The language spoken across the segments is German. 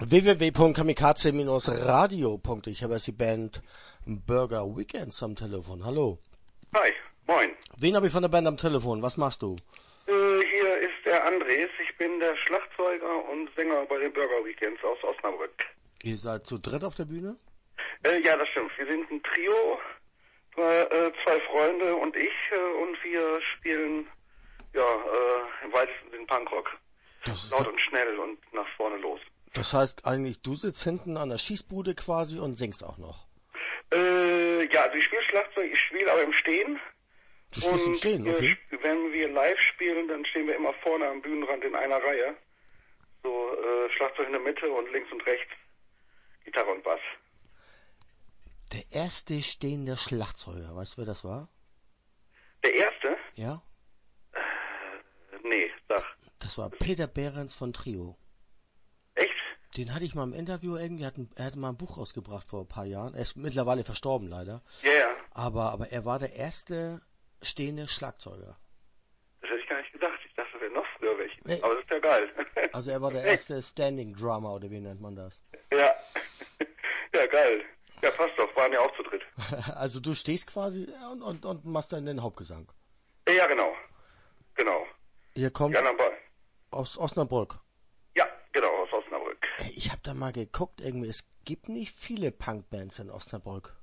www.kamikaze-radio. Ich habe jetzt die Band Burger Weekends am Telefon. Hallo. Hi, moin. Wen habe ich von der Band am Telefon? Was machst du? Hier ist der Andres. Ich bin der Schlagzeuger und Sänger bei den Burger Weekends aus Osnabrück. Ihr seid zu dritt auf der Bühne? Ja, das stimmt. Wir sind ein Trio, zwei Freunde und ich, und wir spielen im weitesten Sinne Punkrock. Laut und schnell und nach vorne los. Das heißt eigentlich, du sitzt hinten an der Schießbude quasi und singst auch noch? Ja, also ich spiele Schlagzeug, ich spiele aber im Stehen. Du spielst im Stehen, okay. Wenn wir live spielen, dann stehen wir immer vorne am Bühnenrand in einer Reihe. So Schlagzeug in der Mitte und links und rechts Gitarre und Bass. Der erste stehende Schlagzeuger, weißt du, wer das war? Der erste? Ja? Nee, sag. Das war Peter Behrens von Trio. Echt? Den hatte ich mal im Interview irgendwie, er hat mal ein Buch rausgebracht vor ein paar Jahren. Er ist mittlerweile verstorben leider. Ja, ja. Aber er war der erste stehende Schlagzeuger. Das hätte ich gar nicht gedacht. Ich dachte, das wäre noch früher welche. Nee. Aber das ist ja geil. Also er war der erste Standing Drummer, oder wie nennt man das? Ja. Ja, geil. Ja, passt doch. Waren ja auch zu dritt. Also du stehst quasi und machst dann den Hauptgesang. Ja, genau. Genau. Ihr kommt aus Osnabrück. Ja, genau, aus Osnabrück. Ich habe da mal geguckt, irgendwie, es gibt nicht viele Punkbands in Osnabrück.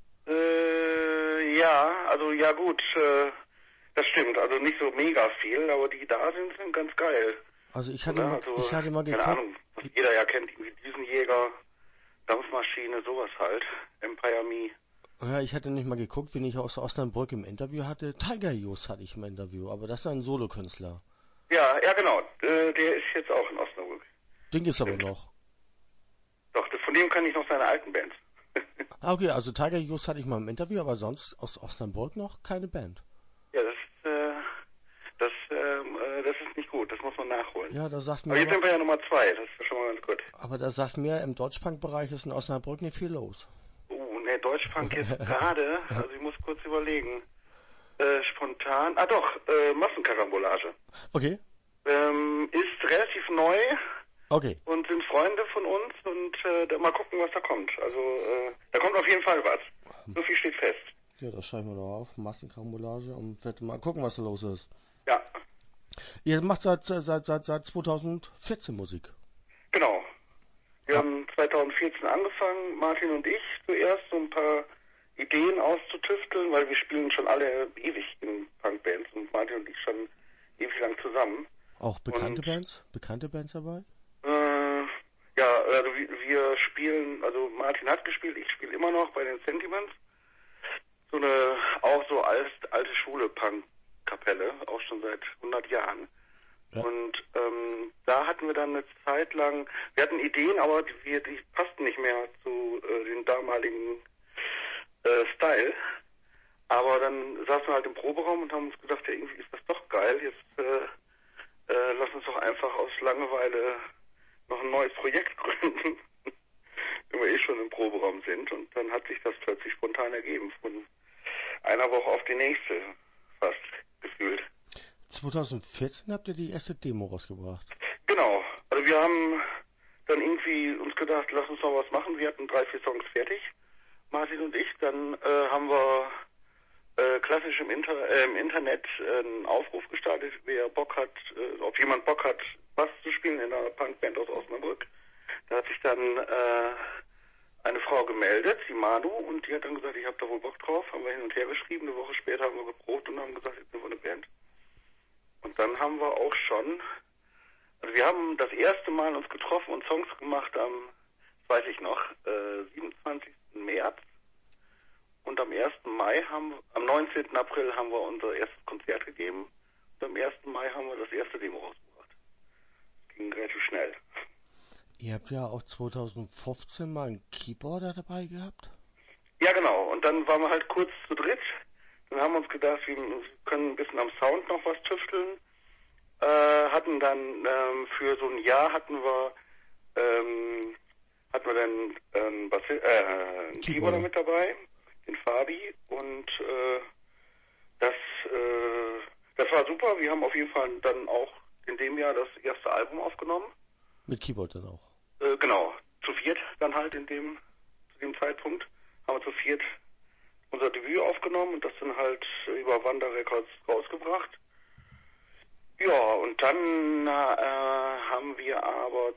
Ja, also ja gut, das stimmt, also nicht so mega viel, aber die da sind ganz geil. Also ich hatte mal geguckt. Keine Ahnung, was jeder ja kennt, irgendwie Düsenjäger, Dampfmaschine, sowas halt, Empire Me. Ja, ich hatte nicht mal geguckt, wen ich aus Osnabrück im Interview hatte. Tiger Youth hatte ich im Interview, aber das ist ein Solokünstler. Ja, genau, der ist jetzt auch in Osnabrück. Den gibt's aber noch. Doch, von dem kann ich noch seine alten Bands. Okay, also Tiger Youth hatte ich mal im Interview, aber sonst aus Osnabrück noch keine Band. Ja, das ist nicht gut, das muss man nachholen. Ja, da sagt mir. Aber jetzt sind wir ja Nummer 2, das ist schon mal ganz gut. Aber da sagt mir, im Deutschpunk-Bereich ist in Osnabrück nicht viel los. Ne, Deutschpunk jetzt gerade, also ich muss kurz überlegen. Spontan, Massenkarambolage. Okay. Ist relativ neu. Okay. Und sind Freunde von uns und mal gucken, was da kommt. Also, da kommt auf jeden Fall was. So viel steht fest. Ja, das schreiben wir doch auf. Massenkarambolage und mal gucken, was da los ist. Ja. Ihr macht seit 2014 Musik. Genau. Wir haben 2014 angefangen, Martin und ich zuerst, so ein paar Ideen auszutüfteln, weil wir spielen schon alle ewig in Punkbands und Martin und ich schon ewig lang zusammen. Auch bekannte Bands dabei? Ja, also wir spielen, also Martin hat gespielt, ich spiele immer noch bei den Sentiments. So eine, auch so alte Schule Punk-Kapelle, auch schon seit 100 Jahren. Ja. Und da hatten wir dann eine Zeit lang, wir hatten Ideen, aber die passten nicht mehr zu den damaligen Style. Aber dann saßen wir halt im Proberaum und haben uns gedacht, ja, irgendwie ist das doch geil, jetzt lass uns doch einfach aus Langeweile noch ein neues Projekt gründen, wenn wir schon im Proberaum sind. Und dann hat sich das plötzlich spontan ergeben, von einer Woche auf die nächste fast gefühlt. 2014 habt ihr die erste Demo rausgebracht? Genau. Also wir haben dann irgendwie uns gedacht, lass uns noch was machen. Wir hatten 3, 4 Songs fertig, Martin und ich. Dann haben wir klassisch im Internet einen Aufruf gestartet, wer Bock hat, ob jemand Bock hat, Bass zu spielen in einer Punkband aus Osnabrück. Da hat sich dann eine Frau gemeldet, die Manu, und die hat dann gesagt, ich habe da wohl Bock drauf. Haben wir hin und her geschrieben, eine Woche später haben wir geprobt und haben gesagt, jetzt sind wir eine Band. Und dann haben wir auch schon, also wir haben das erste Mal uns getroffen und Songs gemacht am, das weiß ich noch, 27. März. Und am 1. Mai am 19. April haben wir unser erstes Konzert gegeben. Und am 1. Mai haben wir das erste Demo rausgebracht. Das ging relativ schnell. Ihr habt ja auch 2015 mal einen Keyboarder dabei gehabt? Ja, genau. Und dann waren wir halt kurz zu dritt. Dann haben wir uns gedacht, wir können ein bisschen am Sound noch was tüfteln. Hatten dann für so ein Jahr hatten wir dann einen Keyboarder mit dabei, den Fabi, und das war super. Wir haben auf jeden Fall dann auch in dem Jahr das erste Album aufgenommen. Mit Keyboard dann auch? Genau. zu viert dann halt zu dem Zeitpunkt, haben wir zu viert unser Debüt aufgenommen und das dann halt über Wanda Records rausgebracht. Ja, und dann haben wir aber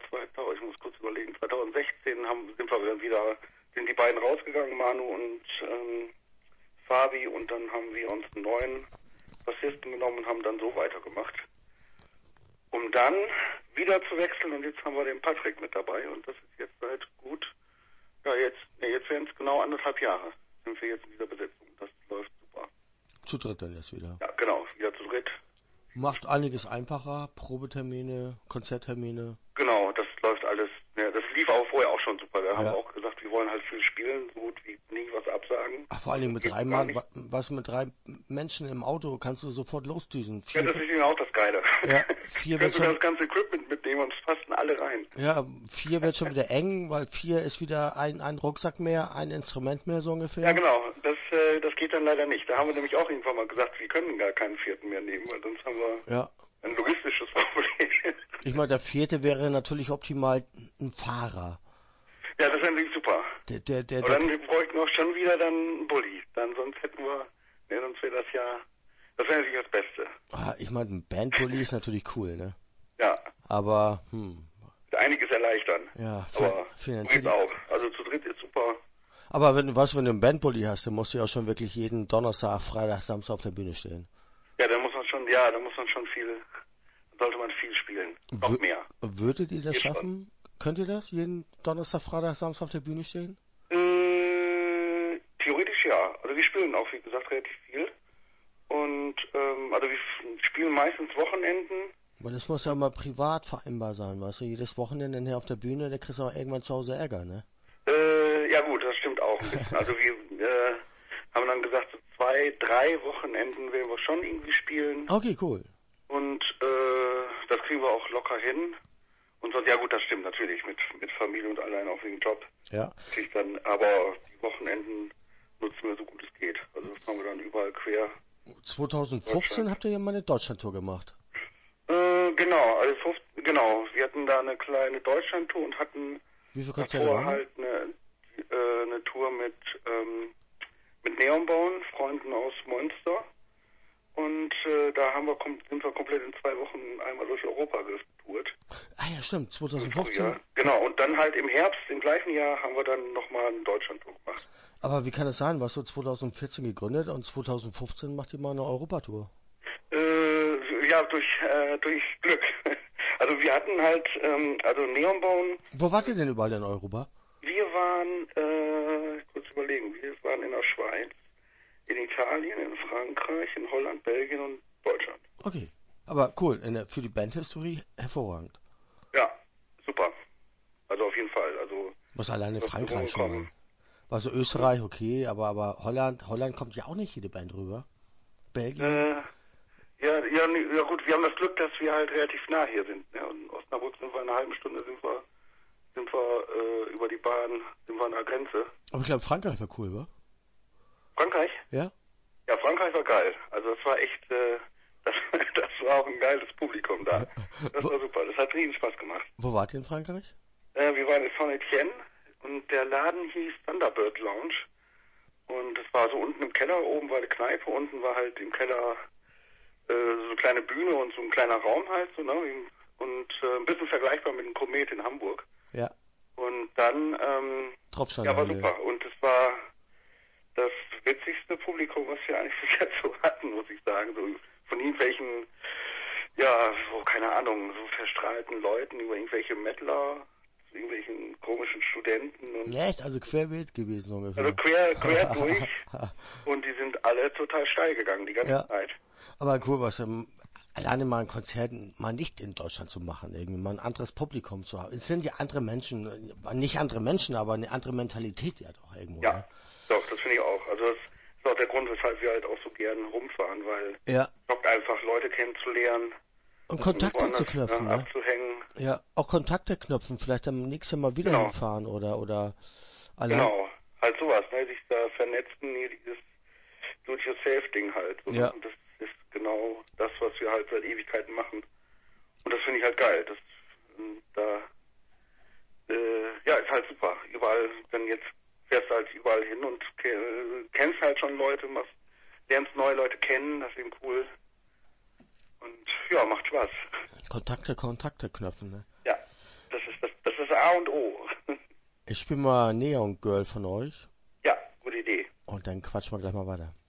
2016 sind die beiden rausgegangen, Manu und Fabi, und dann haben wir uns einen neuen Bassisten genommen und haben dann so weitergemacht. Um dann wieder zu wechseln, und jetzt haben wir den Patrick mit dabei, und das ist jetzt seit gut, jetzt werden es genau 1,5 Jahre, sind wir jetzt in dieser Besetzung. Das läuft super. Zu dritt dann jetzt wieder. Ja, genau, wieder zu dritt. Macht einiges einfacher, Probetermine, Konzerttermine. Genau, das läuft alles, das lief auch vorher auch schon super. Wir haben auch gesagt, wir wollen halt viel spielen, so gut wie nie was absagen. Ach, vor allen Dingen mit 3 Menschen im Auto kannst du sofort losdüsen. Ja, das ist eben auch das Geile. Ja, 4 wird schon, das ganze Equipment mitnehmen und es passen alle rein. Ja, 4 wird schon wieder eng, weil 4 ist wieder ein Rucksack mehr, ein Instrument mehr so ungefähr. Ja, genau, das geht dann leider nicht. Da haben wir nämlich auch irgendwann mal gesagt, wir können gar keinen 4. mehr nehmen, weil sonst haben wir ein logistisches Problem. Ich meine, der 4. wäre natürlich optimal ein Fahrer. Ja, das wäre natürlich super. Aber dann bräuchten wir auch schon wieder dann einen Bulli. Sonst hätten wir, sonst wäre das wäre natürlich das Beste. Ich meine, ein Bandbully ist natürlich cool, ne? Ja. Aber, einiges erleichtern. Ja, aber finanziell auch. Also zu dritt ist super. Aber wenn du einen Bandbully hast, dann musst du ja schon wirklich jeden Donnerstag, Freitag, Samstag auf der Bühne stehen. Ja, da muss man schon viel spielen. Noch mehr. Würdet ihr das schaffen? Könnt ihr das? Jeden Donnerstag, Freitag, Samstag auf der Bühne stehen? Theoretisch ja. Also wir spielen auch, wie gesagt, relativ viel. Und also wir spielen meistens Wochenenden. Aber das muss ja mal privat vereinbar sein, weißt du? Jedes Wochenende hier auf der Bühne, da kriegst du auch irgendwann zu Hause Ärger, ne? Ja gut, das stimmt auch ein bisschen. Also wir haben dann gesagt, so 2, 3 Wochenenden werden wir schon irgendwie spielen. Okay, cool. Und das kriegen wir auch locker hin. Und sonst, ja gut, das stimmt natürlich, mit Familie und allein auch wegen Job. Ja. Aber die Wochenenden nutzen wir so gut es geht. Also das haben wir dann überall quer. 2015 habt ihr ja mal eine Deutschlandtour gemacht. Genau. Wir hatten da eine kleine Deutschlandtour und hatten wie viele Konzerte davor halt eine Tour mit Neonbauen, Freunden aus Münster. Und da sind wir komplett in 2 Wochen einmal durch Europa getourt. Ah ja, stimmt, 2015. Ja, genau, und dann halt im Herbst, im gleichen Jahr, haben wir dann nochmal eine Deutschlandtour gemacht. Aber wie kann es sein? Warst du 2014 gegründet und 2015 macht ihr mal eine Europatour? Ja, durch Glück. Also wir hatten halt, Neonbauen. Wo wart ihr denn überall in Europa? Wir waren, kurz überlegen, wir waren in der Schweiz, in Italien, in Frankreich, in Holland, Belgien und Deutschland. Okay, aber cool, für die Bandhistorie hervorragend. Ja, super. Also auf jeden Fall. Also was alleine Frankreich schon mal. Also Österreich, okay, aber Holland kommt ja auch nicht jede Band rüber. Belgien? Ja gut, wir haben das Glück, dass wir halt relativ nah hier sind. Ne? Und in Osnabrück sind wir in einer halben Stunde, sind wir über die Bahn, sind wir an der Grenze. Aber ich glaube, Frankreich war cool, wa? Frankreich? Ja? Ja, Frankreich war geil. Also das war echt, das war auch ein geiles Publikum da. Das war super, das hat riesen Spaß gemacht. Wo wart ihr in Frankreich? Wir waren in Saint-Étienne und der Laden hieß Thunderbird Lounge. Und das war so unten im Keller, oben war eine Kneipe, unten war halt im Keller so eine kleine Bühne und so ein kleiner Raum halt, so, ne? Und ein bisschen vergleichbar mit dem Komet in Hamburg. Ja. Und dann, ja, war super. Und es war das witzigste Publikum, was wir eigentlich bis jetzt so hatten, muss ich sagen. So von irgendwelchen, keine Ahnung, so verstrahlten Leuten über irgendwelche Mettler, irgendwelchen komischen Studenten. Und echt? Also querbeet gewesen ungefähr. Also quer durch. Und die sind alle total steil gegangen, die ganze Zeit. Aber cool, alleine mal ein Konzert mal nicht in Deutschland zu machen, irgendwie mal ein anderes Publikum zu haben. Es sind ja andere Menschen, nicht andere Menschen, aber eine andere Mentalität ja doch irgendwo. Ja, ne? doch, das finde ich auch. Also das ist auch der Grund, weshalb wir halt auch so gern rumfahren, weil es schockt einfach, Leute kennenzulernen. Und Kontakte zu knüpfen, ne? Abzuhängen. Ja, auch Kontakte knüpfen, vielleicht am nächsten Mal wieder hinfahren oder allein. Genau, halt sowas, ne? Sich da vernetzen, dieses Do-it-yourself-Ding halt. So, ja. Und das ist genau das, was wir halt seit Ewigkeiten machen. Und das finde ich halt geil. Es halt super. Überall, dann jetzt fährst du halt überall hin und kennst halt schon Leute, lernst neue Leute kennen, das ist eben cool. Und ja, macht Spaß. Kontakte knöpfen, ne? Ja, das ist A und O. Ich spiele mal Neon Girl von euch Ja, gute Idee. und dann quatschen wir gleich mal weiter.